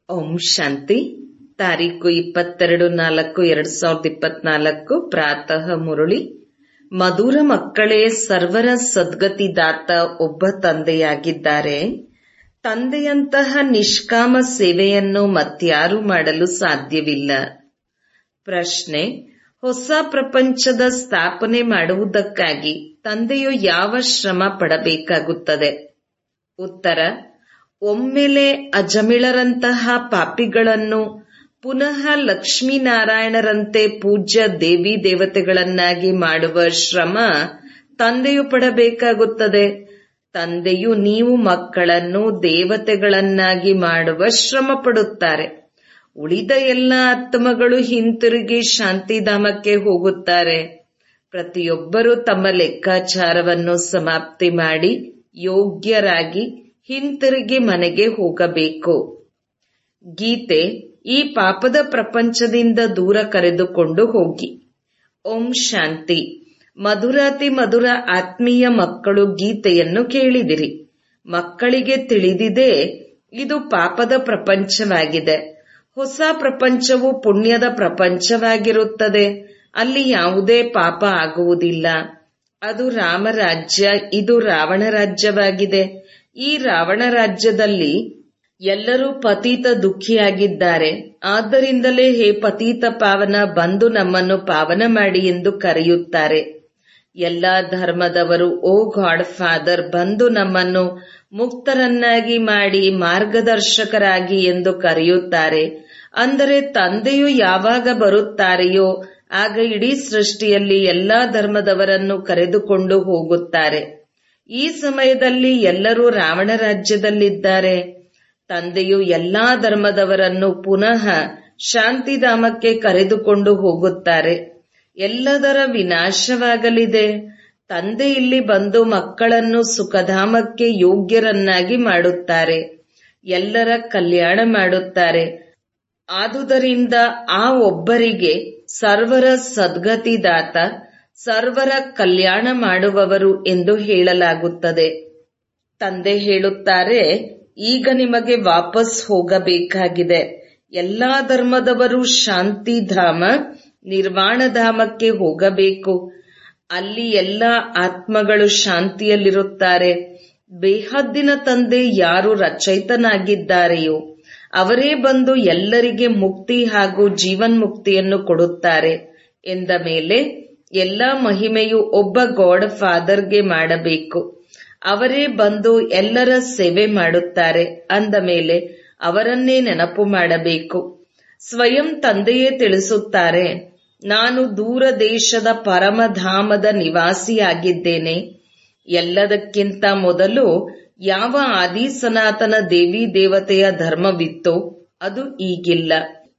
ಓಂ ಶಾಂತಿ. ತಾರೀಕು 22/4/2024 ಪ್ರಾತಃ ಮುರಳಿ. ಮಧುರ ಮಕ್ಕಳೇ, ಸರ್ವರ ಸದ್ಗತಿದಾತ ಒಬ್ಬ ತಂದೆಯಾಗಿದ್ದಾರೆ. ತಂದೆಯಂತಹ ನಿಷ್ಕಾಮ ಸೇವೆಯನ್ನು ಮತ್ಯಾರು ಮಾಡಲು ಸಾಧ್ಯವಿಲ್ಲ. ಪ್ರಶ್ನೆ: ಹೊಸ ಪ್ರಪಂಚದ ಸ್ಥಾಪನೆ ಮಾಡುವುದಕ್ಕಾಗಿ ತಂದೆಯು ಯಾವ ಶ್ರಮ ಪಡಬೇಕಾಗುತ್ತದೆ? ಉತ್ತರ: ಒಮ್ಮೆಲೆ ಅಜಮಿಳರಂತಹ ಪಾಪಿಗಳನ್ನು ಪುನಃ ಲಕ್ಷ್ಮೀನಾರಾಯಣರಂತೆ ಪೂಜ್ಯ ದೇವಿ ದೇವತೆಗಳನ್ನಾಗಿ ಮಾಡುವ ಶ್ರಮ ತಂದೆಯು ಪಡಬೇಕಾಗುತ್ತದೆ. ತಂದೆಯು ನೀವು ಮಕ್ಕಳನ್ನು ದೇವತೆಗಳನ್ನಾಗಿ ಮಾಡುವ ಶ್ರಮ ಪಡುತ್ತಾರೆ. ಉಳಿದ ಎಲ್ಲ ಆತ್ಮಗಳು ಹಿಂತಿರುಗಿ ಶಾಂತಿಧಾಮಕ್ಕೆ ಹೋಗುತ್ತಾರೆ. ಪ್ರತಿಯೊಬ್ಬರೂ ತಮ್ಮ ಲೆಕ್ಕಾಚಾರವನ್ನು ಸಮಾಪ್ತಿ ಮಾಡಿ ಯೋಗ್ಯರಾಗಿ ಹಿಂತಿರುಗಿ ಮನೆಗೆ ಹೋಗಬೇಕು. ಗೀತೆ: ಈ ಪಾಪದ ಪ್ರಪಂಚದಿಂದ ದೂರ ಕರೆದುಕೊಂಡು ಹೋಗಿ. ಓಂ ಶಾಂತಿ. ಮಧುರಾತಿ ಮಧುರ ಆತ್ಮೀಯ ಮಕ್ಕಳು, ಗೀತೆಯನ್ನು ಕೇಳಿದಿರಿ. ಮಕ್ಕಳಿಗೆ ತಿಳಿದಿದೆ ಇದು ಪಾಪದ ಪ್ರಪಂಚವಾಗಿದೆ. ಹೊಸ ಪ್ರಪಂಚವು ಪುಣ್ಯದ ಪ್ರಪಂಚವಾಗಿರುತ್ತದೆ. ಅಲ್ಲಿ ಯಾವುದೇ ಪಾಪ ಆಗುವುದಿಲ್ಲ. ಅದು ರಾಮರಾಜ್ಯ, ಇದು ರಾವಣ ರಾಜ್ಯವಾಗಿದೆ. ಈ ರಾವಣ ರಾಜ್ಯದಲ್ಲಿ ಎಲ್ಲರೂ ಪತೀತ ದುಃಖಿಯಾಗಿದ್ದಾರೆ. ಆದ್ದರಿಂದಲೇ ಹೇ ಪತೀತ ಪಾವನ, ಬಂದು ನಮ್ಮನ್ನು ಪಾವನ ಮಾಡಿ ಎಂದು ಕರೆಯುತ್ತಾರೆ. ಎಲ್ಲಾ ಧರ್ಮದವರು ಓ ಗಾಡ್ ಫಾದರ್, ಬಂದು ನಮ್ಮನ್ನು ಮುಕ್ತರನ್ನಾಗಿ ಮಾಡಿ ಮಾರ್ಗದರ್ಶಕರಾಗಿ ಎಂದು ಕರೆಯುತ್ತಾರೆ. ಅಂದರೆ ತಂದೆಯು ಯಾವಾಗ ಬರುತ್ತಾರೆಯೋ ಆಗ ಇಡೀ ಸೃಷ್ಟಿಯಲ್ಲಿ ಎಲ್ಲಾ ಧರ್ಮದವರನ್ನು ಕರೆದುಕೊಂಡು ಹೋಗುತ್ತಾರೆ. ಈ ಸಮಯದಲ್ಲಿ ಎಲ್ಲರೂ ರಾವಣ ರಾಜ್ಯದಲ್ಲಿದ್ದಾರೆ. ತಂದೆಯು ಎಲ್ಲಾ ಧರ್ಮದವರನ್ನು ಪುನಃ ಶಾಂತಿಧಾಮಕ್ಕೆ ಕರೆದುಕೊಂಡು ಹೋಗುತ್ತಾರೆ. ಎಲ್ಲದರ ವಿನಾಶವಾಗಲಿದೆ. ತಂದೆ ಇಲ್ಲಿ ಬಂದು ಮಕ್ಕಳನ್ನು ಸುಖಧಾಮಕ್ಕೆ ಯೋಗ್ಯರನ್ನಾಗಿ ಮಾಡುತ್ತಾರೆ. ಎಲ್ಲರ ಕಲ್ಯಾಣ ಮಾಡುತ್ತಾರೆ. ಆದುದರಿಂದ ಆ ಒಬ್ಬರಿಗೆ ಸರ್ವರ ಸದ್ಗತಿದಾತ, ಸರ್ವರ ಕಲ್ಯಾಣ ಮಾಡುವವರು ಎಂದು ಹೇಳಲಾಗುತ್ತದೆ. ತಂದೆ ಹೇಳುತ್ತಾರೆ, ಈಗ ನಿಮಗೆ ವಾಪಸ್ ಹೋಗಬೇಕಾಗಿದೆ. ಎಲ್ಲಾ ಧರ್ಮದವರು ಶಾಂತಿಧಾಮ, ನಿರ್ವಾಣಧಾಮಕ್ಕೆ ಹೋಗಬೇಕು. ಅಲ್ಲಿ ಎಲ್ಲಾ ಆತ್ಮಗಳು ಶಾಂತಿಯಲ್ಲಿರುತ್ತಾರೆ. ಬೇಹದ್ದಿನ ತಂದೆ ಯಾರು ರಚಯಿತನಾಗಿದ್ದಾರೆಯೋ ಅವರೇ ಬಂದು ಎಲ್ಲರಿಗೆ ಮುಕ್ತಿ ಹಾಗೂ ಜೀವನ್ಮುಕ್ತಿಯನ್ನು ಕೊಡುತ್ತಾರೆ. ಎಂದ ಮೇಲೆ ಎಲ್ಲ ಮಹಿಮೆಯು ಒಬ್ಬ ಗಾಡ್ ಫಾದರ್ಗೆ ಮಾಡಬೇಕು. ಅವರೇ ಬಂದು ಎಲ್ಲರ ಸೇವೆ ಮಾಡುತ್ತಾರೆ. ಅಂದ ಮೇಲೆ ಅವರನ್ನೇ ನೆನಪು ಮಾಡಬೇಕು. ಸ್ವಯಂ ತಂದೆಯೇ ತಿಳಿಸುತ್ತಾರೆ, ನಾನು ದೂರ ದೇಶದ ಪರಮಧಾಮದ ನಿವಾಸಿಯಾಗಿದ್ದೇನೆ. ಎಲ್ಲದಕ್ಕಿಂತ ಮೊದಲು ಯಾವ ಆದಿ ಸನಾತನ ದೇವಿ ದೇವತೆಯ ಧರ್ಮವಿತ್ತೋ ಅದು ಈಗಿಲ್ಲ.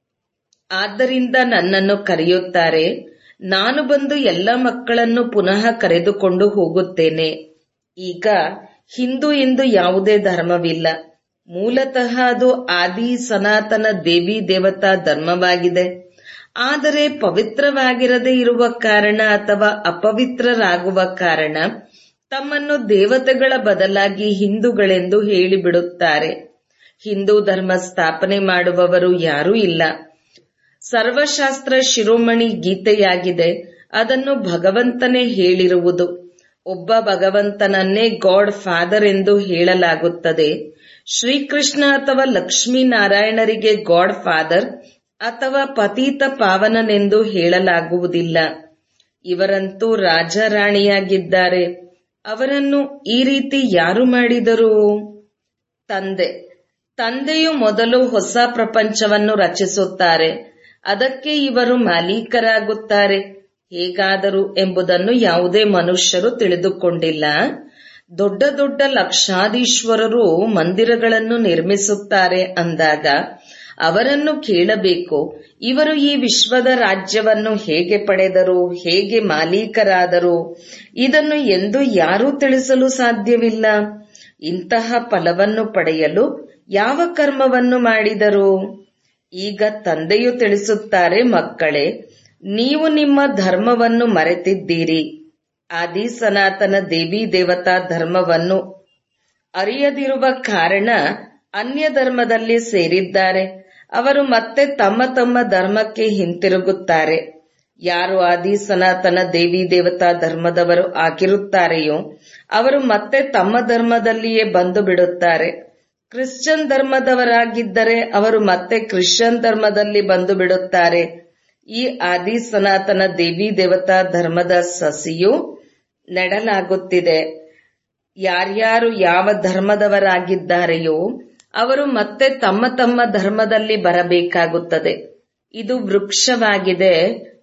ಆದ್ದರಿಂದ ನನ್ನನ್ನು ಕರೆಯುತ್ತಾರೆ. ನಾನು ಬಂದು ಎಲ್ಲ ಮಕ್ಕಳನ್ನು ಪುನಃ ಕರೆದುಕೊಂಡು ಹೋಗುತ್ತೇನೆ. ಈಗ ಹಿಂದೂ ಎಂದು ಯಾವುದೇ ಧರ್ಮವಿಲ್ಲ. ಮೂಲತಃ ಅದು ಆದಿ ಸನಾತನ ದೇವಿ ದೇವತಾ ಧರ್ಮವಾಗಿದೆ. ಆದರೆ ಪವಿತ್ರವಾಗಿರದೇ ಇರುವ ಕಾರಣ ಅಥವಾ ಅಪವಿತ್ರರಾಗುವ ಕಾರಣ ತಮ್ಮನ್ನು ದೇವತೆಗಳ ಬದಲಾಗಿ ಹಿಂದೂಗಳೆಂದು ಹೇಳಿಬಿಡುತ್ತಾರೆ. ಹಿಂದೂ ಧರ್ಮ ಸ್ಥಾಪನೆ ಮಾಡುವವರು ಯಾರೂ ಇಲ್ಲ. ಸರ್ವಶಾಸ್ತ್ರ ಶಿರೋಮಣಿ ಗೀತೆಯಾಗಿದೆ. ಅದನ್ನು ಭಗವಂತನೇ ಹೇಳಿರುವುದು. ಒಬ್ಬ ಭಗವಂತನನ್ನೇ ಗಾಡ್ ಫಾದರ್ ಎಂದು ಹೇಳಲಾಗುತ್ತದೆ. ಶ್ರೀಕೃಷ್ಣ ಅಥವಾ ಲಕ್ಷ್ಮೀನಾರಾಯಣರಿಗೆ ಗಾಡ್ ಫಾದರ್ ಅಥವಾ ಪತೀತ ಪಾವನನೆಂದು ಹೇಳಲಾಗುವುದಿಲ್ಲ. ಇವರಂತೂ ರಾಜಾರಾಣಿಯಾಗಿದ್ದಾರೆ. ಅವರನ್ನು ಈ ರೀತಿ ಯಾರು ಮಾಡಿದರು? ತಂದೆಯು ಮೊದಲು ಹೊಸ ಪ್ರಪಂಚವನ್ನು ರಚಿಸುತ್ತಾರೆ. ಅದಕ್ಕೆ ಇವರು ಮಾಲೀಕರಾಗುತ್ತಾರೆ. ಹೇಗಾದರೂ ಎಂಬುದನ್ನು ಯಾವುದೇ ಮನುಷ್ಯರು ತಿಳಿದುಕೊಂಡಿಲ್ಲ. ದೊಡ್ಡ ದೊಡ್ಡ ಲಕ್ಷಾಧೀಶ್ವರರು ಮಂದಿರಗಳನ್ನು ನಿರ್ಮಿಸುತ್ತಾರೆ ಅಂದಾಗ ಅವರನ್ನು ಕೇಳಬೇಕು, ಇವರು ಈ ವಿಶ್ವದ ರಾಜ್ಯವನ್ನು ಹೇಗೆ ಪಡೆದರು, ಹೇಗೆ ಮಾಲೀಕರಾದರು? ಇದನ್ನು ಎಂದು ಯಾರೂ ತಿಳಿಸಲು ಸಾಧ್ಯವಿಲ್ಲ. ಇಂತಹ ಫಲವನ್ನು ಪಡೆಯಲು ಯಾವ ಕರ್ಮವನ್ನು ಮಾಡಿದರು? ಈಗ ತಂದೆಯು ತಿಳಿಸುತ್ತಾರೆ, ಮಕ್ಕಳೇ, ನೀವು ನಿಮ್ಮ ಧರ್ಮವನ್ನು ಮರೆತಿದ್ದೀರಿ. ಆದಿ ಸನಾತನ ದೇವಿ ದೇವತಾ ಧರ್ಮವನ್ನು ಅರಿಯದಿರುವ ಕಾರಣ ಅನ್ಯ ಧರ್ಮದಲ್ಲಿ ಸೇರಿದ್ದಾರೆ. ಅವರು ಮತ್ತೆ ತಮ್ಮ ತಮ್ಮ ಧರ್ಮಕ್ಕೆ ಹಿಂತಿರುಗುತ್ತಾರೆ. ಯಾರು ಆದಿ ಸನಾತನ ದೇವಿ ದೇವತಾ ಧರ್ಮದವರು ಆಗಿರುತ್ತಾರೆಯೋ ಅವರು ಮತ್ತೆ ತಮ್ಮ ಧರ್ಮದಲ್ಲಿಯೇ ಬಂದು ಬಿಡುತ್ತಾರೆ. ಕ್ರಿಶ್ಚಿಯನ್ ಧರ್ಮದವರಾಗಿದ್ದರೆ ಅವರು ಮತ್ತೆ ಕ್ರಿಶ್ಚಿಯನ್ ಧರ್ಮದಲ್ಲಿ ಬಂದು ಬಿಡುತ್ತಾರೆ. ಈ ಆದಿ ಸನಾತನ ದೇವಿ ದೇವತಾ ಧರ್ಮದ ಸಸಿಯು ನೆಡಲಾಗುತ್ತಿದೆ. ಯಾರ್ಯಾರು ಯಾವ ಧರ್ಮದವರಾಗಿದ್ದಾರೆಯೋ ಅವರು ಮತ್ತೆ ತಮ್ಮ ತಮ್ಮ ಧರ್ಮದಲ್ಲಿ ಬರಬೇಕಾಗುತ್ತದೆ. ಇದು ವೃಕ್ಷವಾಗಿದೆ.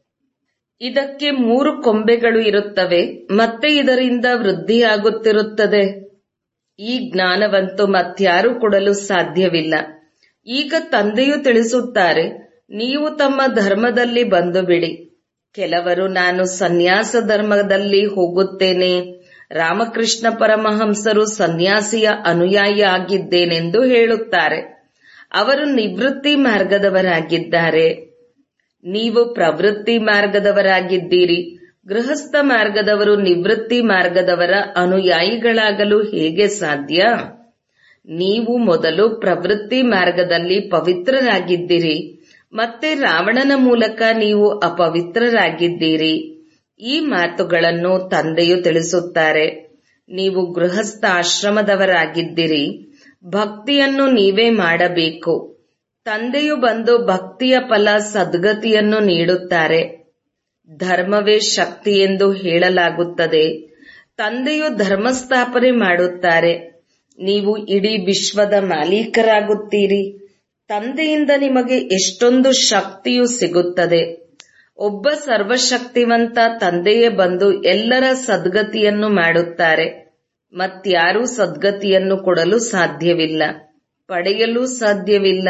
ಇದಕ್ಕೆ 3 ಕೊಂಬೆಗಳು ಇರುತ್ತವೆ. ಮತ್ತೆ ಇದರಿಂದ ವೃದ್ಧಿಯಾಗುತ್ತಿರುತ್ತದೆ. ಈ ಜ್ಞಾನವಂತೂ ಮತ್ಯಾರೂ ಕೊಡಲು ಸಾಧ್ಯವಿಲ್ಲ. ಈಗ ತಂದೆಯು ತಿಳಿಸುತ್ತಾರೆ, ನೀವು ತಮ್ಮ ಧರ್ಮದಲ್ಲಿ ಬಂದು ಬಿಡಿ. ಕೆಲವರು ನಾನು ಸನ್ಯಾಸ ಧರ್ಮದಲ್ಲಿ ಹೋಗುತ್ತೇನೆ, ರಾಮಕೃಷ್ಣ ಪರಮಹಂಸರು ಸನ್ಯಾಸಿಯ ಅನುಯಾಯಿ ಆಗಿದ್ದೇನೆಂದು ಹೇಳುತ್ತಾರೆ. ಅವರು ನಿವೃತ್ತಿ ಮಾರ್ಗದವರಾಗಿದ್ದಾರೆ. ನೀವು ಪ್ರವೃತ್ತಿ ಮಾರ್ಗದವರಾಗಿದ್ದೀರಿ. ಗೃಹಸ್ಥ ಮಾರ್ಗದವರು ನಿವೃತ್ತಿ ಮಾರ್ಗದವರ ಅನುಯಾಯಿಗಳಾಗಲು ಹೇಗೆ ಸಾಧ್ಯ? ನೀವು ಮೊದಲು ಪ್ರವೃತ್ತಿ ಮಾರ್ಗದಲ್ಲಿ ಪವಿತ್ರರಾಗಿದ್ದೀರಿ. ಮತ್ತೆ ರಾವಣನ ಮೂಲಕ ನೀವು ಅಪವಿತ್ರರಾಗಿದ್ದೀರಿ. ಈ ಮಾತುಗಳನ್ನು ತಂದೆಯು ತಿಳಿಸುತ್ತಾರೆ. ನೀವು ಗೃಹಸ್ಥ ಆಶ್ರಮದವರಾಗಿದ್ದೀರಿ. ಭಕ್ತಿಯನ್ನು ನೀವೇ ಮಾಡಬೇಕು. ತಂದೆಯು ಬಂದು ಭಕ್ತಿಯ ಫಲ ಸದ್ಗತಿಯನ್ನು ನೀಡುತ್ತಾರೆ. ಧರ್ಮವೇ ಶಕ್ತಿ ಎಂದು ಹೇಳಲಾಗುತ್ತದೆ. ತಂದೆಯು ಧರ್ಮ ಸ್ಥಾಪನೆ ಮಾಡುತ್ತಾರೆ. ನೀವು ಇಡೀ ವಿಶ್ವದ ಮಾಲೀಕರಾಗುತ್ತೀರಿ. ತಂದೆಯಿಂದ ನಿಮಗೆ ಎಷ್ಟೊಂದು ಶಕ್ತಿಯು ಸಿಗುತ್ತದೆ. ಒಬ್ಬ ಸರ್ವಶಕ್ತಿವಂತ ತಂದೆಯೇ ಬಂದು ಎಲ್ಲರ ಸದ್ಗತಿಯನ್ನು ಮಾಡುತ್ತಾರೆ. ಮತ್ಯಾರೂ ಸದ್ಗತಿಯನ್ನು ಕೊಡಲು ಸಾಧ್ಯವಿಲ್ಲ, ಪಡೆಯಲು ಸಾಧ್ಯವಿಲ್ಲ.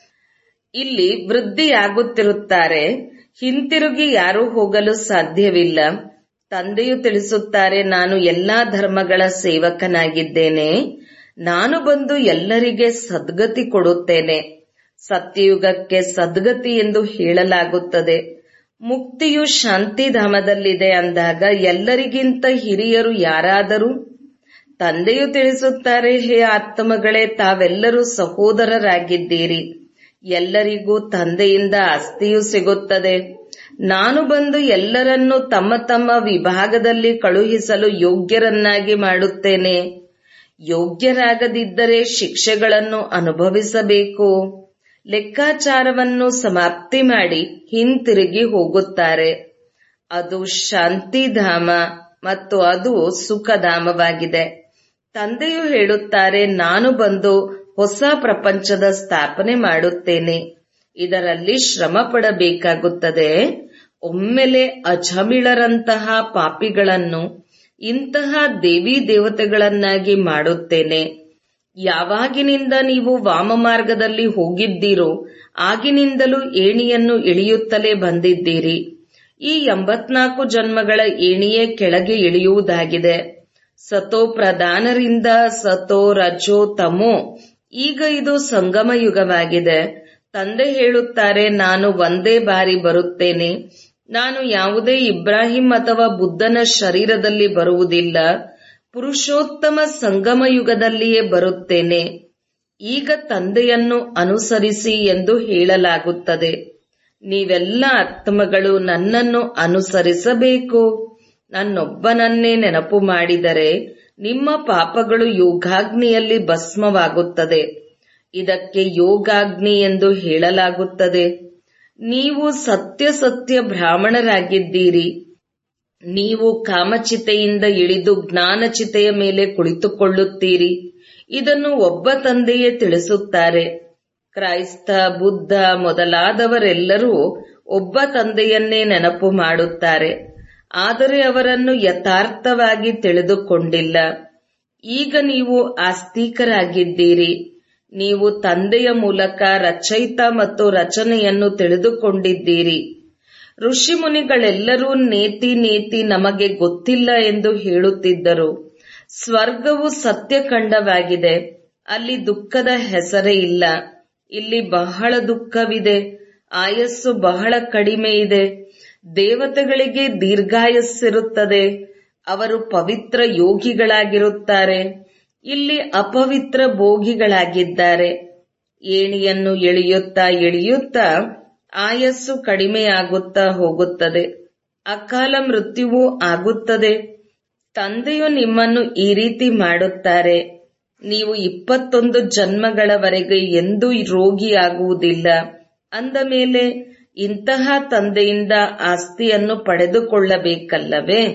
ಇಲ್ಲಿ ವೃದ್ಧಿಯಾಗುತ್ತಿರುತ್ತಾರೆ. ಹಿಂತಿರುಗಿ ಯಾರೂ ಹೋಗಲು ಸಾಧ್ಯವಿಲ್ಲ. ತಂದೆಯು ತಿಳಿಸುತ್ತಾರೆ, ನಾನು ಎಲ್ಲಾ ಧರ್ಮಗಳ ಸೇವಕನಾಗಿದ್ದೇನೆ. ನಾನು ಬಂದು ಎಲ್ಲರಿಗೆ ಸದ್ಗತಿ ಕೊಡುತ್ತೇನೆ. ಸತ್ಯಯುಗಕ್ಕೆ ಸದ್ಗತಿ ಎಂದು ಹೇಳಲಾಗುತ್ತದೆ. ಮುಕ್ತಿಯು ಶಾಂತಿಧಾಮದಲ್ಲಿದೆ ಅಂದಾಗ ಎಲ್ಲರಿಗಿಂತ ಹಿರಿಯರು ಯಾರಾದರೂ? ತಂದೆಯು ತಿಳಿಸುತ್ತಾರೆ, ಹೇ ಆತ್ಮಗಳೇ, ತಾವೆಲ್ಲರೂ ಸಹೋದರರಾಗಿದ್ದೀರಿ. ಎಲ್ಲರಿಗೂ ತಂದೆಯಿಂದ ಆಸ್ತಿಯು ಸಿಗುತ್ತದೆ. ನಾನು ಬಂದು ಎಲ್ಲರನ್ನೂ ತಮ್ಮ ತಮ್ಮ ವಿಭಾಗದಲ್ಲಿ ಕಳುಹಿಸಲು ಯೋಗ್ಯರನ್ನಾಗಿ ಮಾಡುತ್ತೇನೆ. ಯೋಗ್ಯರಾಗದಿದ್ದರೆ ಶಿಕ್ಷೆಗಳನ್ನು ಅನುಭವಿಸಬೇಕು. ಲೆಕ್ಕಾಚಾರವನ್ನು ಸಮಾಪ್ತಿ ಮಾಡಿ ಹಿಂತಿರುಗಿ ಹೋಗುತ್ತಾರೆ. ಅದು ಶಾಂತಿಧಾಮ ಮತ್ತು ಅದು ಸುಖಧಾಮವಾಗಿದೆ. ತಂದೆಯು ಹೇಳುತ್ತಾರೆ, ನಾನು ಬಂದು ಹೊಸ ಪ್ರಪಂಚದ ಸ್ಥಾಪನೆ ಮಾಡುತ್ತೇನೆ. ಇದರಲ್ಲಿ ಶ್ರಮ ಪಡಬೇಕಾಗುತ್ತದೆ. ಒಮ್ಮೆಲೆ ಅಜಮಿಳರಂತಹ ಪಾಪಿಗಳನ್ನು ಇಂತಹ ದೇವಿ ದೇವತೆಗಳನ್ನಾಗಿ ಮಾಡುತ್ತೇನೆ. ಯಾವಾಗಿನಿಂದ ನೀವು ವಾಮ ಮಾರ್ಗದಲ್ಲಿ ಹೋಗಿದ್ದೀರೋ ಆಗಿನಿಂದಲೂ ಏಣಿಯನ್ನು ಇಳಿಯುತ್ತಲೇ ಬಂದಿದ್ದೀರಿ. ಈ 84 ಜನ್ಮಗಳ ಏಣಿಯೇ ಕೆಳಗೆ ಇಳಿಯುವುದಾಗಿದೆ. ಸತೋ ಪ್ರಧಾನರಿಂದ ಸತೋ ರಜೋ ತಮೋ. ಈಗ ಇದು ಸಂಗಮ ಯುಗವಾಗಿದೆ. ತಂದೆ ಹೇಳುತ್ತಾರೆ, ನಾನು ಒಂದೇ ಬಾರಿ ಬರುತ್ತೇನೆ. ನಾನು ಯಾವುದೇ ಇಬ್ರಾಹಿಂ ಅಥವಾ ಬುದ್ಧನ ಶರೀರದಲ್ಲಿ ಬರುವುದಿಲ್ಲ. ಪುರುಷೋತ್ತಮ ಸಂಗಮ ಯುಗದಲ್ಲಿಯೇ ಬರುತ್ತೇನೆ. ಈಗ ತಂದೆಯನ್ನು ಅನುಸರಿಸಿ ಎಂದು ಹೇಳಲಾಗುತ್ತದೆ. ನೀವೆಲ್ಲ ಆತ್ಮಗಳು ನನ್ನನ್ನು ಅನುಸರಿಸಬೇಕು. ನನ್ನೊಬ್ಬನನ್ನೇ ನೆನಪು ಮಾಡಿದರೆ ನಿಮ್ಮ ಪಾಪಗಳು ಯೋಗಾಗ್ನಿಯಲ್ಲಿ ಭಸ್ಮವಾಗುತ್ತದೆ. ಇದಕ್ಕೆ ಯೋಗಾಗ್ನಿ ಎಂದು ಹೇಳಲಾಗುತ್ತದೆ. ನೀವು ಸತ್ಯ ಸತ್ಯ ಬ್ರಾಹ್ಮಣರಾಗಿದ್ದೀರಿ. ನೀವು ಕಾಮಚಿತೆಯಿಂದ ಇಳಿದು ಜ್ಞಾನಚಿತೆಯ ಮೇಲೆ ಕುಳಿತುಕೊಳ್ಳುತ್ತೀರಿ. ಇದನ್ನು ಒಬ್ಬ ತಂದೆಯೇ ತಿಳಿಸುತ್ತಾರೆ. ಕ್ರೈಸ್ತ, ಬುದ್ಧ ಮೊದಲಾದವರೆಲ್ಲರೂ ಒಬ್ಬ ತಂದೆಯನ್ನೇ ನೆನಪು ಮಾಡುತ್ತಾರೆ. ಆದರೆ ಅವರನ್ನು ಯಥಾರ್ಥವಾಗಿ ತಿಳಿದುಕೊಂಡಿಲ್ಲ. ಈಗ ನೀವು ಆಸ್ತಿಕರಾಗಿದ್ದೀರಿ. ನೀವು ತಂದೆಯ ಮೂಲಕ ರಚಯಿತ ಮತ್ತು ರಚನೆಯನ್ನು ತಿಳಿದುಕೊಂಡಿದ್ದೀರಿ. ಋಷಿಮುನಿಗಳೆಲ್ಲರೂ ನೇತಿ ನೇತಿ ನಮಗೆ ಗೊತ್ತಿಲ್ಲ ಎಂದು ಹೇಳುತ್ತಿದ್ದರು. ಸ್ವರ್ಗವು ಸತ್ಯಖಂಡವಾಗಿದೆ. ಅಲ್ಲಿ ದುಃಖದ ಹೆಸರೇ ಇಲ್ಲ. ಇಲ್ಲಿ ಬಹಳ ದುಃಖವಿದೆ. ಆಯಸ್ಸು ಬಹಳ ಕಡಿಮೆ ಇದೆ. ದೇವತೆಗಳಿಗೆ ದೀರ್ಘಾಯಸ್ಸಿರುತ್ತದೆ. ಅವರು ಪವಿತ್ರ ಯೋಗಿಗಳಾಗಿರುತ್ತಾರೆ. ಇಲ್ಲಿ ಅಪವಿತ್ರ ಭೋಗಿಗಳಾಗಿದ್ದಾರೆ. ಏಣಿಯನ್ನು ಎಳೆಯುತ್ತಾ ಎಳೆಯುತ್ತಾ ಆಯಸ್ಸು ಕಡಿಮೆಯಾಗುತ್ತಾ ಹೋಗುತ್ತದೆ. ಅಕಾಲ ಮೃತ್ಯುವೂ ಆಗುತ್ತದೆ. ತಂದೆಯು ನಿಮ್ಮನ್ನು ಈ ರೀತಿ ಮಾಡುತ್ತಾರೆ. ನೀವು 21 ಜನ್ಮಗಳವರೆಗೆ ಎಂದೂ ರೋಗಿಯಾಗುವುದಿಲ್ಲ. ಅಂದ ಮೇಲೆ ಇಂತಹ ತಂದೆಯಿಂದ ಆಸ್ತಿಯನ್ನು ಪಡೆದುಕೊಳ್ಳಬೇಕಲ್ಲವೇ?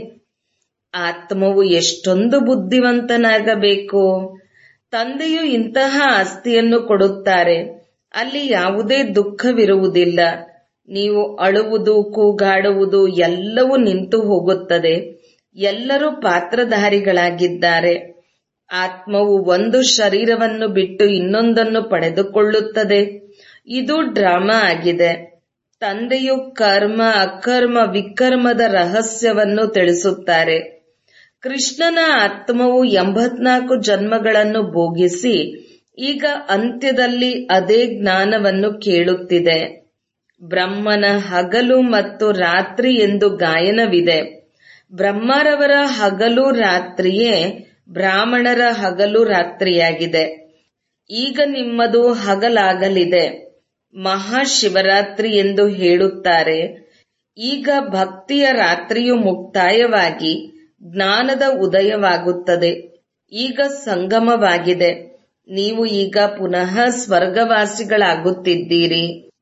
ಆತ್ಮವು ಎಷ್ಟೊಂದು ಬುದ್ಧಿವಂತನಾಗಬೇಕು. ತಂದೆಯು ಇಂತಹ ಆಸ್ತಿಯನ್ನು ಕೊಡುತ್ತಾರೆ. ಅಲ್ಲಿ ಯಾವುದೇ ದುಃಖವಿರುವುದಿಲ್ಲ. ನೀವು ಅಳುವುದು, ಕೂಗಾಡುವುದು ಎಲ್ಲವೂ ನಿಂತು ಹೋಗುತ್ತದೆ. ಎಲ್ಲರೂ ಪಾತ್ರಧಾರಿಗಳಾಗಿದ್ದಾರೆ. ಆತ್ಮವು ಒಂದು ಶರೀರವನ್ನು ಬಿಟ್ಟು ಇನ್ನೊಂದನ್ನು ಪಡೆದುಕೊಳ್ಳುತ್ತದೆ. ಇದು ಡ್ರಾಮಾ ಆಗಿದೆ. ತಂದೆಯು ಕರ್ಮ, ಅಕರ್ಮ, ವಿಕರ್ಮದ ರಹಸ್ಯವನ್ನು ತಿಳಿಸುತ್ತಾರೆ. ಕೃಷ್ಣನ ಆತ್ಮವು 84 ಜನ್ಮಗಳನ್ನು ಭೋಗಿಸಿ ಈಗ ಅಂತ್ಯದಲ್ಲಿ ಅದೇ ಜ್ಞಾನವನ್ನು ಕೇಳುತ್ತಿದೆ. ಬ್ರಹ್ಮನ ಹಗಲು ಮತ್ತು ರಾತ್ರಿ ಎಂದು ಗಾಯನವಿದೆ. ಬ್ರಹ್ಮರವರ ಹಗಲು ರಾತ್ರಿಯೇ ಬ್ರಾಹ್ಮಣರ ಹಗಲು ರಾತ್ರಿಯಾಗಿದೆ. ಈಗ ನಿಮ್ಮದು ಹಗಲಾಗಲಿದೆ. ಮಹಾಶಿವರಾತ್ರಿ ಎಂದು ಹೇಳುತ್ತಾರೆ. ಈಗ ಭಕ್ತಿಯ ರಾತ್ರಿಯು ಮುಕ್ತಾಯವಾಗಿ ಜ್ಞಾನದ ಉದಯವಾಗುತ್ತದೆ. ಈಗ ಸಂಗಮವಾಗಿದೆ. ನೀವು ಈಗ ಪುನಃ ಸ್ವರ್ಗವಾಸಿಗಳಾಗುತ್ತಿದ್ದೀರಿ.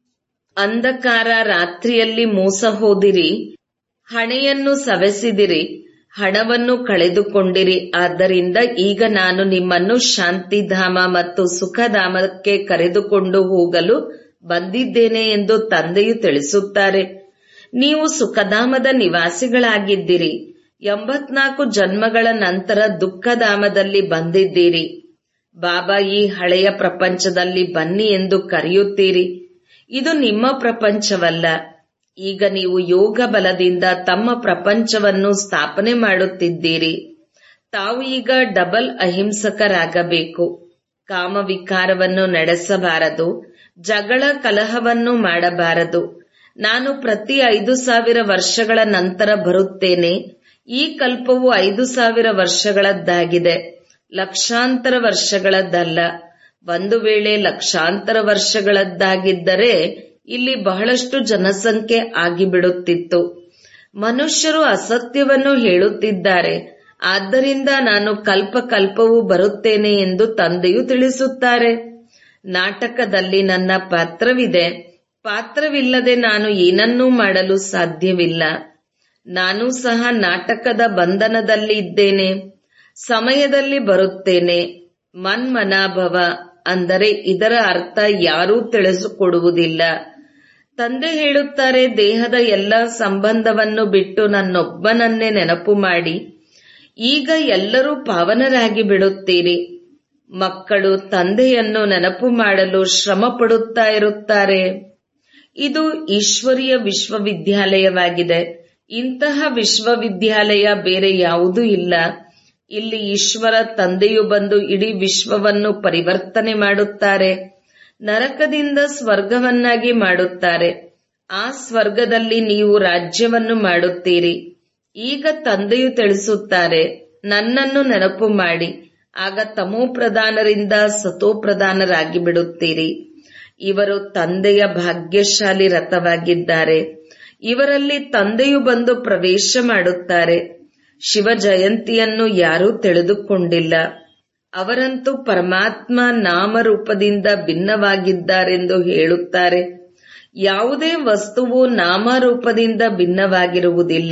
ಅಂಧಕಾರ ರಾತ್ರಿಯಲ್ಲಿ ಮೋಸ ಹೋದಿರಿ. ಹಣೆಯನ್ನು ಸವೆಸಿದಿರಿ. ಹಣವನ್ನು ಕಳೆದುಕೊಂಡಿರಿ. ಆದ್ದರಿಂದ ಈಗ ನಾನು ನಿಮ್ಮನ್ನು ಶಾಂತಿಧಾಮ ಮತ್ತು ಸುಖಧಾಮಕ್ಕೆ ಕರೆದುಕೊಂಡು ಹೋಗಲು ಬಂದಿದ್ದೇನೆ ಎಂದು ತಂದೆಯು ತಿಳಿಸುತ್ತಾರೆ. ನೀವು ಸುಖಧಾಮದ ನಿವಾಸಿಗಳಾಗಿದ್ದೀರಿ. 84 ಜನ್ಮಗಳ ನಂತರ ದುಃಖಧಾಮದಲ್ಲಿ ಬಂದಿದ್ದೀರಿ. ಬಾಬಾ ಈ ಹಳೆಯ ಪ್ರಪಂಚದಲ್ಲಿ ಬನ್ನಿ ಎಂದು ಕರೆಯುತ್ತೀರಿ. ಇದು ನಿಮ್ಮ ಪ್ರಪಂಚವಲ್ಲ. ಈಗ ನೀವು ಯೋಗ ಬಲದಿಂದ ತಮ್ಮ ಪ್ರಪಂಚವನ್ನು ಸ್ಥಾಪನೆ ಮಾಡುತ್ತಿದ್ದೀರಿ. ತಾವು ಈಗ ಡಬಲ್ ಅಹಿಂಸಕರಾಗಬೇಕು. ಕಾಮವಿಕಾರವನ್ನು ನಡೆಸಬಾರದು. ಜಗಳ ಕಲಹವನ್ನು ಮಾಡಬಾರದು. ನಾನು ಪ್ರತಿ 5000 ವರ್ಷಗಳ ನಂತರ ಬರುತ್ತೇನೆ. ಈ ಕಲ್ಪವು 5000 ವರ್ಷಗಳದ್ದಾಗಿದೆ, ಲಕ್ಷಾಂತರ ವರ್ಷಗಳದ್ದಲ್ಲ. ಒಂದು ವೇಳೆ ಲಕ್ಷಾಂತರ ವರ್ಷಗಳದ್ದಾಗಿದ್ದರೆ ಇಲ್ಲಿ ಬಹಳಷ್ಟು ಜನಸಂಖ್ಯೆ ಆಗಿಬಿಡುತ್ತಿತ್ತು. ಮನುಷ್ಯರು ಅಸತ್ಯವನ್ನು ಹೇಳುತ್ತಿದ್ದಾರೆ. ಆದ್ದರಿಂದ ನಾನು ಕಲ್ಪವೂ ಬರುತ್ತೇನೆ ಎಂದು ತಂದೆಯು ತಿಳಿಸುತ್ತಾರೆ. ನಾಟಕದಲ್ಲಿ ನನ್ನ ಪಾತ್ರವಿದೆ. ಪಾತ್ರವಿಲ್ಲದೆ ನಾನು ಏನನ್ನೂ ಮಾಡಲು ಸಾಧ್ಯವಿಲ್ಲ. ನಾನು ಸಹ ನಾಟಕದ ಬಂಧನದಲ್ಲಿ ಇದ್ದೇನೆ. ಸಮಯದಲ್ಲಿ ಬರುತ್ತೇನೆ. ಮನ್ಮನಾಭವ ಅಂದರೆ ಇದರ ಅರ್ಥ ಯಾರೂ ತಿಳಿಸಿಕೊಡುವುದಿಲ್ಲ. ತಂದೆ ಹೇಳುತ್ತಾರೆ, ದೇಹದ ಎಲ್ಲ ಸಂಬಂಧವನ್ನು ಬಿಟ್ಟು ನನ್ನೊಬ್ಬನನ್ನೇ ನೆನಪು ಮಾಡಿ. ಈಗ ಎಲ್ಲರೂ ಪಾವನರಾಗಿ ಬಿಡುತ್ತೀರಿ. ಮಕ್ಕಳು ತಂದೆಯನ್ನು ನೆನಪು ಮಾಡಲು ಶ್ರಮ ಪಡುತ್ತಾ ಇರುತ್ತಾರೆ. ಇದು ಈಶ್ವರೀಯ ವಿಶ್ವವಿದ್ಯಾಲಯವಾಗಿದೆ. ಇಂತಹ ವಿಶ್ವವಿದ್ಯಾಲಯ ಬೇರೆ ಯಾವುದೂ ಇಲ್ಲ. ಇಲ್ಲಿ ಈಶ್ವರ ತಂದೆಯು ಬಂದು ಇಡೀ ವಿಶ್ವವನ್ನು ಪರಿವರ್ತನೆ ಮಾಡುತ್ತಾರೆ. ನರಕದಿಂದ ಸ್ವರ್ಗವನ್ನಾಗಿ ಮಾಡುತ್ತಾರೆ. ಆ ಸ್ವರ್ಗದಲ್ಲಿ ನೀವು ರಾಜ್ಯವನ್ನು ಮಾಡುತ್ತೀರಿ. ಈಗ ತಂದೆಯು ತಿಳಿಸುತ್ತಾರೆ, ನನ್ನನ್ನು ನೆನಪು ಮಾಡಿ. ಆಗ ತಮೋಪ್ರಧಾನರಿಂದ ಸತೋಪ್ರಧಾನರಾಗಿ ಬಿಡುತ್ತೀರಿ. ಇವರು ತಂದೆಯ ಭಾಗ್ಯಶಾಲಿ ರಥವಾಗಿದ್ದಾರೆ. ಇವರಲ್ಲಿ ತಂದೆಯು ಬಂದು ಪ್ರವೇಶ ಮಾಡುತ್ತಾರೆ. ಶಿವ ಜಯಂತಿಯನ್ನು ಯಾರೂ ತಿಳಿದುಕೊಂಡಿಲ್ಲ. ಅವರಂತೂ ಪರಮಾತ್ಮ ನಾಮರೂಪದಿಂದ ಭಿನ್ನವಾಗಿದ್ದಾರೆಂದು ಹೇಳುತ್ತಾರೆ. ಯಾವುದೇ ವಸ್ತುವು ನಾಮರೂಪದಿಂದ ಭಿನ್ನವಾಗಿರುವುದಿಲ್ಲ.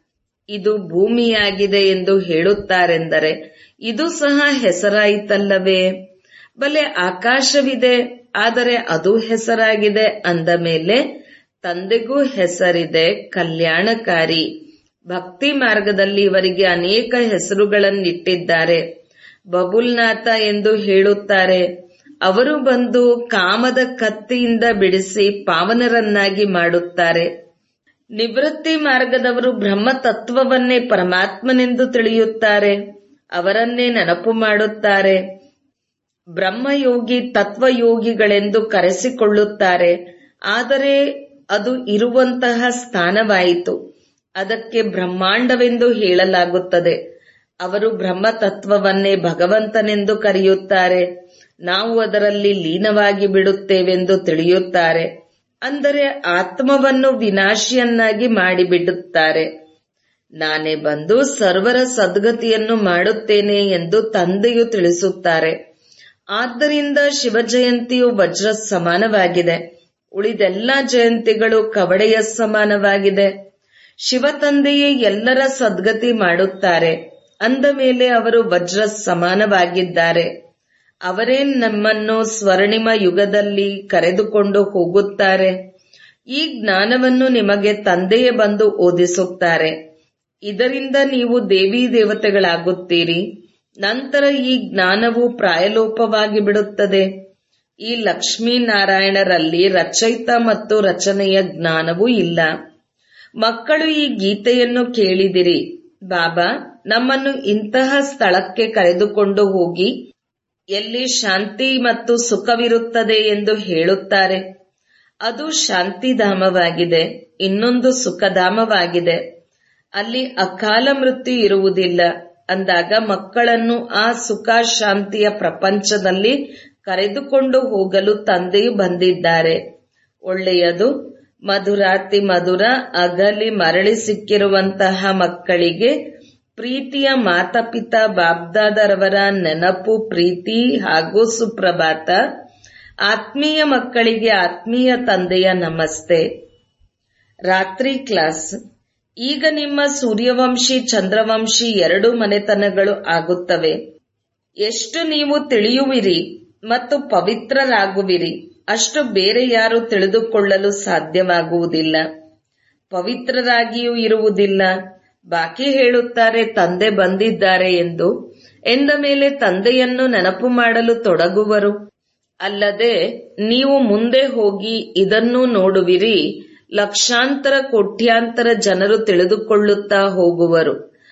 ಇದು ಭೂಮಿಯಾಗಿದೆ ಎಂದು ಹೇಳುತ್ತಾರೆಂದರೆ ಇದು ಸಹ ಹೆಸರಾಯಿತಲ್ಲವೇ? ಬಲೆ ಆಕಾಶವಿದೆ, ಆದರೆ ಅದು ಹೆಸರಾಗಿದೆ ಅಂದ ಮೇಲೆ ತಂದೆಗೂ ಹೆಸರಿದೆ, ಕಲ್ಯಾಣಕಾರಿ. ಭಕ್ತಿ ಮಾರ್ಗದಲ್ಲಿ ಇವರಿಗೆ ಅನೇಕ ಹೆಸರುಗಳನ್ನಿಟ್ಟಿದ್ದಾರೆ. ಬಬುಲ್ನಾಥ ಎಂದು ಹೇಳುತ್ತಾರೆ. ಅವರು ಬಂದು ಕಾಮದ ಕತ್ತಿಯಿಂದ ಬಿಡಿಸಿ ಪಾವನರನ್ನಾಗಿ ಮಾಡುತ್ತಾರೆ. ನಿವೃತ್ತಿ ಮಾರ್ಗದವರು ಬ್ರಹ್ಮ ತತ್ವವನ್ನೇ ಪರಮಾತ್ಮನೆಂದು ತಿಳಿಯುತ್ತಾರೆ. ಅವರನ್ನೇ ನೆನಪು ಮಾಡುತ್ತಾರೆ. ಬ್ರಹ್ಮಯೋಗಿ ತತ್ವಯೋಗಿಗಳೆಂದು ಕರೆಸಿಕೊಳ್ಳುತ್ತಾರೆ. ಆದರೆ ಅದು ಇರುವಂತಹ ಸ್ಥಾನವಾಯಿತು. ಅದಕ್ಕೆ ಬ್ರಹ್ಮಾಂಡವೆಂದು ಹೇಳಲಾಗುತ್ತದೆ. ಅವರು ಬ್ರಹ್ಮತತ್ವವನ್ನೇ ಭಗವಂತನೆಂದು ಕರೆಯುತ್ತಾರೆ. ನಾವು ಅದರಲ್ಲಿ ಲೀನವಾಗಿ ಬಿಡುತ್ತೇವೆಂದು ತಿಳಿಯುತ್ತಾರೆ. ಅಂದರೆ ಆತ್ಮವನ್ನು ವಿನಾಶಿಯನ್ನಾಗಿ ಮಾಡಿಬಿಡುತ್ತಾರೆ. ನಾನೇ ಬಂದು ಸರ್ವರ ಸದ್ಗತಿಯನ್ನು ಮಾಡುತ್ತೇನೆ ಎಂದು ತಂದೆಯು ತಿಳಿಸುತ್ತಾರೆ. ಆದ್ದರಿಂದ ಶಿವ ಜಯಂತಿಯು ವಜ್ರ ಸಮಾನವಾಗಿದೆ. ಉಳಿದೆಲ್ಲ ಜಯಂತಿಗಳು ಕವಡೆಯ ಸಮಾನವಾಗಿದೆ. ಶಿವ ತಂದೆಯೇ ಎಲ್ಲರ ಸದ್ಗತಿ ಮಾಡುತ್ತಾರೆ. ಅಂದ ಮೇಲೆ ಅವರು ವಜ್ರ ಸಮಾನವಾಗಿದ್ದಾರೆ. ಅವರೇ ನಮ್ಮನ್ನು ಸ್ವರ್ಣಿಮ ಯುಗದಲ್ಲಿ ಕರೆದುಕೊಂಡು ಹೋಗುತ್ತಾರೆ. ಈ ಜ್ಞಾನವನ್ನು ನಿಮಗೆ ತಂದೆಯೇ ಬಂದು ಓದಿಸುತ್ತಾರೆ. ಇದರಿಂದ ನೀವು ದೇವಿ ದೇವತೆಗಳಾಗುತ್ತೀರಿ. ನಂತರ ಈ ಜ್ಞಾನವು ಪ್ರಾಯಲೋಪವಾಗಿ ಬಿಡುತ್ತದೆ. ಈ ಲಕ್ಷ್ಮೀನಾರಾಯಣರಲ್ಲಿ ರಚಯಿತ ಮತ್ತು ರಚನೆಯ ಜ್ಞಾನವೂ ಇಲ್ಲ. ಮಕ್ಕಳು ಈ ಗೀತೆಯನ್ನು ಕೇಳಿದಿರಿ. ಬಾಬಾ ನಮ್ಮನ್ನು ಇಂತಹ ಸ್ಥಳಕ್ಕೆ ಕರೆದುಕೊಂಡು ಹೋಗಿ ಎಲ್ಲಿ ಶಾಂತಿ ಮತ್ತು ಸುಖವಿರುತ್ತದೆ ಎಂದು ಹೇಳುತ್ತಾರೆ. ಅದು ಶಾಂತಿಧಾಮವಾಗಿದೆ. ಇನ್ನೊಂದು ಸುಖಧಾಮವಾಗಿದೆ. ಅಲ್ಲಿ ಅಕಾಲ ಮೃತ್ಯು ಇರುವುದಿಲ್ಲ. ಅಂದಾಗ ಮಕ್ಕಳನ್ನು ಆ ಸುಖ ಶಾಂತಿಯ ಪ್ರಪಂಚದಲ್ಲಿ ಕರೆದುಕೊಂಡು ಹೋಗಲು ತಂದೆಯು ಬಂದಿದ್ದಾರೆ. ಒಳ್ಳೆಯದು. ಮಧುರಾತಿ ಮಧುರ ಅಗಲಿ ಮರಳಿ ಸಿಕ್ಕಿರುವಂತಹ ಮಕ್ಕಳಿಗೆ ಪ್ರೀತಿಯ ಮಾತಾಪಿತಾ ಬಾಬ್ದಾದರವರ ನೆನಪು, ಪ್ರೀತಿ ಹಾಗೂ ಸುಪ್ರಭಾತ. ಆತ್ಮೀಯ ಮಕ್ಕಳಿಗೆ ಆತ್ಮೀಯ ತಂದೆಯ ನಮಸ್ತೆ. ರಾತ್ರಿ ಕ್ಲಾಸ್. ಈಗ ನಿಮ್ಮ ಸೂರ್ಯವಂಶಿ ಚಂದ್ರವಂಶಿ 2 ಮನೆತನಗಳು ಆಗುತ್ತವೆ. ಎಷ್ಟು ನೀವು ತಿಳಿಯುವಿರಿ ಮತ್ತು ಪವಿತ್ರರಾಗುವಿರಿ ಅಷ್ಟು ಬೇರೆ ಯಾರು ತಿಳಿದುಕೊಳ್ಳಲು ಸಾಧ್ಯವಾಗುವುದಿಲ್ಲ. ಪವಿತ್ರರಾಗಿಯೂ ಇರುವುದಿಲ್ಲ. ಬಾಕಿ ಹೇಳುತ್ತಾರೆ ತಂದೆ ಬಂದಿದ್ದಾರೆ ಎಂದು. ಎಂದ ಮೇಲೆ ತಂದೆಯನ್ನು ನೆನಪು ಮಾಡಲು ತೊಡಗುವರು. ಅಲ್ಲದೆ ನೀವು ಮುಂದೆ ಹೋಗಿ ಇದನ್ನೂ ನೋಡುವಿರಿ. ಲಕ್ಷಾಂತರ ಕೋಟ್ಯಾಂತರ ಜನರು ತಿಳಿದುಕೊಳ್ಳುತ್ತಾ ಹೋಗುವರು.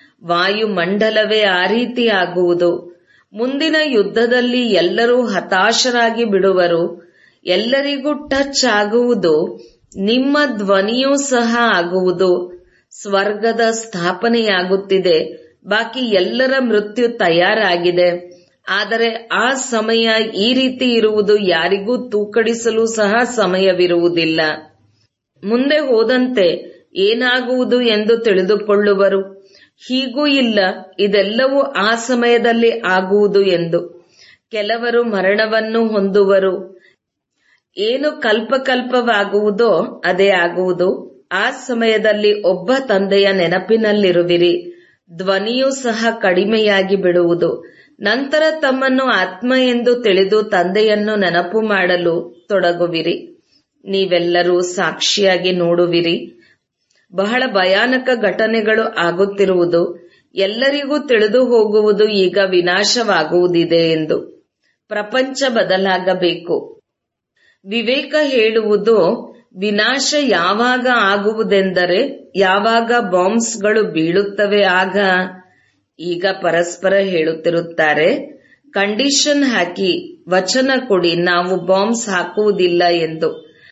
ವಾಯುಮಂಡಲವೇ ಆ ರೀತಿ ಆಗುವುದು. ಮುಂದಿನ ಯುದ್ಧದಲ್ಲಿ ಎಲ್ಲರೂ ಹತಾಶರಾಗಿ ಬಿಡುವರು. ಎಲ್ಲರಿಗೂ ಟಚ್ ಆಗುವುದು. ನಿಮ್ಮ ಧ್ವನಿಯೂ ಸಹ ಆಗುವುದು. ಸ್ವರ್ಗದ ಸ್ಥಾಪನೆಯಾಗುತ್ತಿದೆ. ಬಾಕಿ ಎಲ್ಲರ ಮೃತ್ಯು ತಯಾರಾಗಿದೆ. ಆದರೆ ಆ ಸಮಯ ಈ ರೀತಿ ಇರುವುದು. ಯಾರಿಗೂ ತೂಕಡಿಸಲು ಸಹ ಸಮಯವಿರುವುದಿಲ್ಲ. ಮುಂದೆ ಹೋದಂತೆ ಏನಾಗುವುದು ಎಂದು ತಿಳಿದುಕೊಳ್ಳುವರು. ಹೀಗೂ ಇಲ್ಲ, ಇದೆಲ್ಲವೂ ಆ ಸಮಯದಲ್ಲಿ ಆಗುವುದು ಎಂದು. ಕೆಲವರು ಮರಣವನ್ನು ಹೊಂದುವರು. ಏನು ಕಲ್ಪಕಲ್ಪವಾಗುವುದೋ ಅದೇ ಆಗುವುದು. ಆ ಸಮಯದಲ್ಲಿ ಒಬ್ಬ ತಂದೆಯ ನೆನಪಿನಲ್ಲಿರುವಿರಿ. ಧ್ವನಿಯೂ ಸಹ ಕಡಿಮೆಯಾಗಿ ಬಿಡುವುದು. ನಂತರ ತಮ್ಮನ್ನು ಆತ್ಮ ಎಂದು ತಿಳಿದು ತಂದೆಯನ್ನು ನೆನಪು ಮಾಡಲು ತೊಡಗುವಿರಿ. ನೀವೆಲ್ಲರೂ ಸಾಕ್ಷಿಯಾಗಿ ನೋಡುವಿರಿ. ಬಹಳ ಭಯಾನಕ ಘಟನೆಗಳು ಆಗುತ್ತಿರುವುದು. ಎಲ್ಲರಿಗೂ ತಿಳಿದು ಹೋಗುವುದು ಈಗ ವಿನಾಶವಾಗುವುದಿದೆ ಎಂದು. ಪ್ರಪಂಚ ಬದಲಾಗಬೇಕು. ವಿವೇಕ ಹೇಳುವುದು ವಿನಾಶ ಯಾವಾಗ ಆಗುವುದೆಂದರೆ ಯಾವಾಗ ಬಾಂಬ್ಸ್ಗಳು ಬೀಳುತ್ತವೆ ಆಗ. ಈಗ ಪರಸ್ಪರ ಹೇಳುತ್ತಿರುತ್ತಾರೆ, ಕಂಡೀಷನ್ ಹಾಕಿ ವಚನ ಕೊಡಿ, ನಾವು ಬಾಂಬ್ಸ್ ಹಾಕುವುದಿಲ್ಲ ಎಂದು.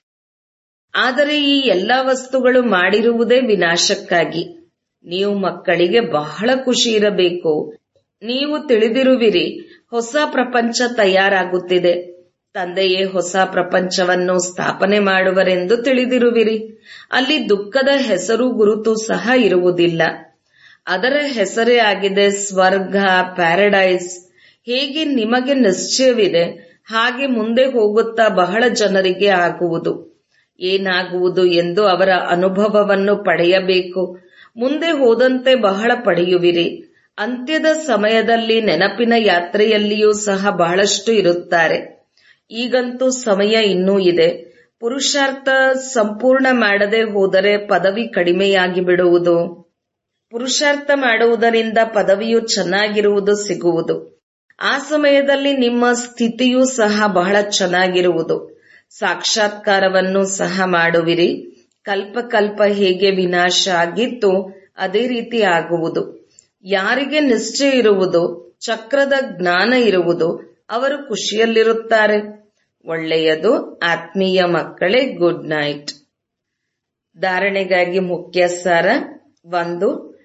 ಆದರೆ ಈ ಎಲ್ಲಾ ವಸ್ತುಗಳು ಮಾಡಿರುವುದೇ ವಿನಾಶಕ್ಕಾಗಿ. ನೀವು ಮಕ್ಕಳಿಗೆ ಬಹಳ ಖುಷಿ ಇರಬೇಕು. ನೀವು ತಿಳಿದಿರುವಿರಿ, ಹೊಸ ಪ್ರಪಂಚ ತಯಾರಾಗುತ್ತಿದೆ. ತಂದೆಯೇ ಹೊಸ ಪ್ರಪಂಚವನ್ನು ಸ್ಥಾಪನೆ ಮಾಡುವರೆಂದು ತಿಳಿದಿರುವಿರಿ. ಅಲ್ಲಿ ದುಃಖದ ಹೆಸರು ಗುರುತು ಸಹ ಇರುವುದಿಲ್ಲ. ಅದರ ಹೆಸರೇ ಆಗಿದೆ ಸ್ವರ್ಗ, ಪ್ಯಾರಡೈಸ್. ಹೇಗೆ ನಿಮಗೆ ನಿಶ್ಚಯವಿದೆ ಹಾಗೆ ಮುಂದೆ ಹೋಗುತ್ತಾ ಬಹಳ ಜನರಿಗೆ ಆಗುವುದು. ಏನಾಗುವುದು ಎಂದು ಅವರ ಅನುಭವವನ್ನು ಪಡೆಯಬೇಕು. ಮುಂದೆ ಹೋದಂತೆ ಬಹಳ ಪಡೆಯುವಿರಿ. ಅಂತ್ಯದ ಸಮಯದಲ್ಲಿ ನೆನಪಿನ ಯಾತ್ರೆಯಲ್ಲಿಯೂ ಸಹ ಬಹಳಷ್ಟು ಇರುತ್ತಾರೆ. ಈಗಂತೂ ಸಮಯ ಇನ್ನೂ ಇದೆ. ಪುರುಷಾರ್ಥ ಸಂಪೂರ್ಣ ಮಾಡದೆ ಹೋದರೆ ಪದವಿ ಕಡಿಮೆಯಾಗಿ ಬಿಡುವುದು. ಪುರುಷಾರ್ಥ ಮಾಡುವುದರಿಂದ ಪದವಿಯು ಚೆನ್ನಾಗಿರುವುದು ಸಿಗುವುದು. ಆ ಸಮಯದಲ್ಲಿ ನಿಮ್ಮ ಸ್ಥಿತಿಯೂ ಸಹ ಬಹಳ ಚೆನ್ನಾಗಿರುವುದು. ಸಾಕ್ಷಾತ್ಕಾರವನ್ನು ಸಹ ಮಾಡುವಿರಿ. ಕಲ್ಪಕಲ್ಪ ಹೇಗೆ ವಿನಾಶ ಆಗಿತ್ತು ಅದೇ ರೀತಿ ಆಗುವುದು. ಯಾರಿಗೆ ನಿಶ್ಚಯ ಇರುವುದು, ಚಕ್ರದ ಜ್ಞಾನ ಇರುವುದು, ಅವರು ಖುಷಿಯಲ್ಲಿರುತ್ತಾರೆ. ಒಳ್ಳೆಯದು. ಆತ್ಮೀಯ ಮಕ್ಕಳೇ, ಗುಡ್ ನೈಟ್. ಧಾರಣೆಗಾಗಿ ಮುಖ್ಯ ಸಾರ. 1.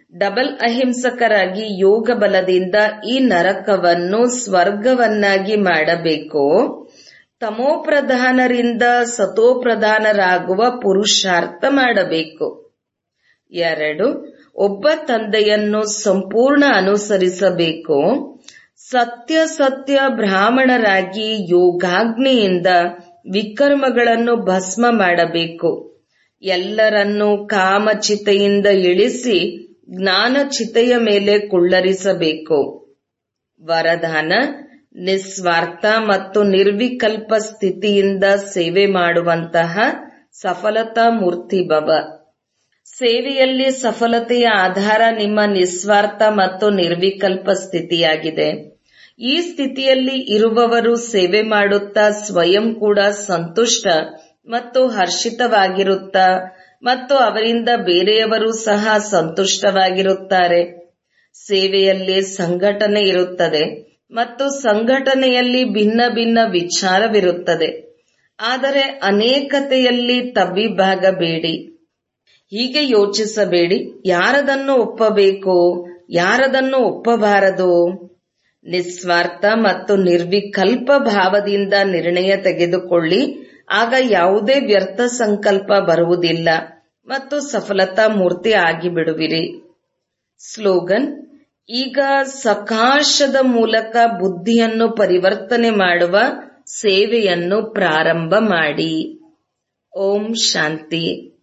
ಡಬಲ್ ಅಹಿಂಸಕರಾಗಿ ಯೋಗ ಬಲದಿಂದ ಈ ನರಕವನ್ನು ಸ್ವರ್ಗವನ್ನಾಗಿ ಮಾಡಬೇಕು. ತಮೋಪ್ರಧಾನರಿಂದ ಸತೋಪ್ರಧಾನರಾಗುವ ಪುರುಷಾರ್ಥ ಮಾಡಬೇಕು. 2. ಒಬ್ಬ ತಂದೆಯನ್ನು ಸಂಪೂರ್ಣ ಅನುಸರಿಸಬೇಕು. ಸತ್ಯ ಬ್ರಾಹ್ಮಣರಾಗಿ ಯೋಗಾಗ್ನಿಯಿಂದ ವಿಕರ್ಮಗಳನ್ನು ಭಸ್ಮ ಮಾಡಬೇಕು. ಎಲ್ಲರನ್ನೂ ಕಾಮಚಿತೆಯಿಂದ ಇಳಿಸಿ ಜ್ಞಾನಚಿತೆಯ ಮೇಲೆ ಕುಳ್ಳರಿಸಬೇಕು. ವರದಾನ: ನಿಸ್ವಾರ್ಥ ಮತ್ತು ನಿರ್ವಿಕಲ್ಪ ಸ್ಥಿತಿಯಿಂದ ಸೇವೆ ಮಾಡುವಂತಹ ಸಫಲತಾ ಮೂರ್ತಿ ಭವ. ಸೇವೆಯಲ್ಲಿ ಸಫಲತೆಯ ಆಧಾರ ನಿಮ್ಮ ನಿಸ್ವಾರ್ಥ ಮತ್ತು ನಿರ್ವಿಕಲ್ಪ ಸ್ಥಿತಿಯಾಗಿದೆ. ಈ ಸ್ಥಿತಿಯಲ್ಲಿ ಇರುವವರು ಸೇವೆ ಮಾಡುತ್ತಾ ಸ್ವಯಂ ಕೂಡ ಸಂತುಷ್ಟ ಮತ್ತು ಹರ್ಷಿತವಾಗಿರುತ್ತಾ ಮತ್ತು ಅವರಿಂದ ಬೇರೆಯವರು ಸಹ ಸಂತುಷ್ಟವಾಗಿರುತ್ತಾರೆ. ಸೇವೆಯಲ್ಲಿ ಸಂಘಟನೆ ಇರುತ್ತದೆ ಮತ್ತು ಸಂಘಟನೆಯಲ್ಲಿ ಭಿನ್ನ ಭಿನ್ನ ವಿಚಾರವಿರುತ್ತದೆ. ಆದರೆ ಅನೇಕತೆಯಲ್ಲಿ ತಬ್ಬಿಬ್ಬಾಗಬೇಡಿ. ಹೀಗೆ ಯೋಚಿಸಬೇಡಿ, ಯಾರದನ್ನು ಒಪ್ಪಬೇಕು, ಯಾರದನ್ನು ಒಪ್ಪಬಾರದು. ನಿಸ್ವಾರ್ಥ ಮತ್ತು ನಿರ್ವಿಕಲ್ಪ ಭಾವದಿಂದ ನಿರ್ಣಯ ತೆಗೆದುಕೊಳ್ಳಿ. ಆಗ ಯಾವುದೇ ವ್ಯರ್ಥ ಸಂಕಲ್ಪ ಬರುವುದಿಲ್ಲ ಮತ್ತು ಸಫಲತಾ ಮೂರ್ತಿ ಆಗಿಬಿಡುವಿರಿ. ಸ್ಲೋಗನ್: ಈಗ ಸಕಾಶದ ಮೂಲಕ ಬುದ್ಧಿಯನ್ನು ಪರಿವರ್ತನೆ ಮಾಡುವ ಸೇವೆಯನ್ನು ಪ್ರಾರಂಭ ಮಾಡಿ. ಓಂ ಶಾಂತಿ.